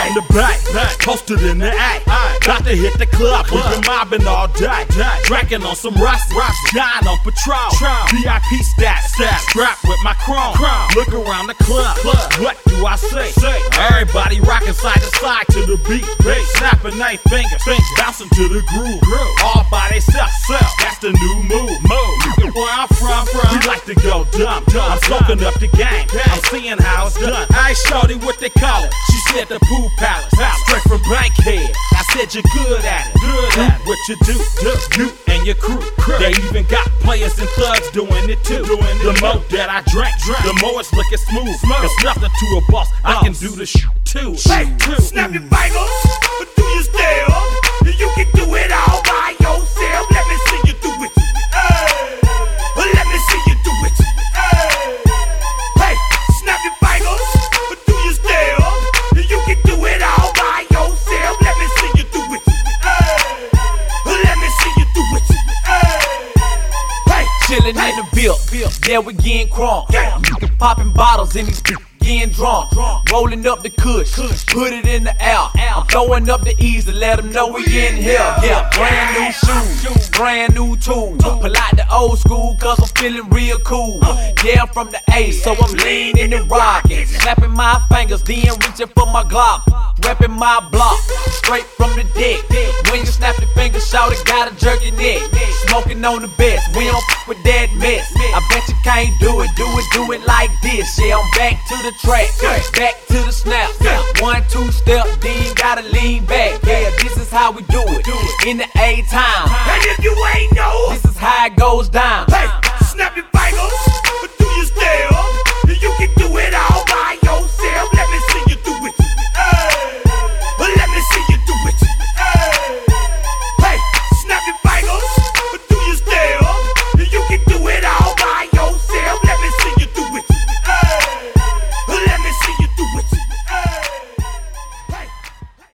from the back, posted in the act. Got to hit the club, we've been mobbing all day. Drinking on some rust, dying on patrol. VIP stats, strapped with my chrome. Look around the club, what do I say? Everybody rocking side to side to the beat. Snapping their fingers, bouncing to the groove. All by themselves, that's the new move. Where I'm from, we like to go dumb. I'm soaking up the game, I'm seeing how it's done. Hey shorty, what they call it? She said the pool palace, straight from Bankhead. I said you're good at it, do what you do, you and your crew. They even got players and thugs doing it too. The more that I drink, the more it's looking smooth. It's nothing to a boss, I can do the too. Hey, snap your fingers, but do you still? You can do it all by yourself. Let me see you do it. Hey, let me see you do it. Hey, snap your fingers, but do you still? You can do it all by yourself. Let me see you do it. Hey, let me see you do it. Hey, chillin' in the Bill, yeah, we getting crunk. Popping bottles in these getting drunk. Rolling up the kush, put it in the air. I'm throwing up the E's to let them know we in here. Yeah, brand new shoes, brand new tools. Pull out the old school cause I'm feeling real cool. Yeah, I'm from the A, so I'm leaning and rocking. Snapping my fingers, then reaching for my Glock. Reppin' my block, straight from the deck. When you snap your fingers, shout it, gotta jerk your neck. Smoking on the best, we don't f with that mess. I bet you can't do it like this. Yeah, I'm back to the track, back to the snap. 1, 2 step, then gotta lean back. Yeah, this is how we do it in the A-time. and if you ain't know, This is how it goes down. hey, snap your fingers, but do you still? You can do it all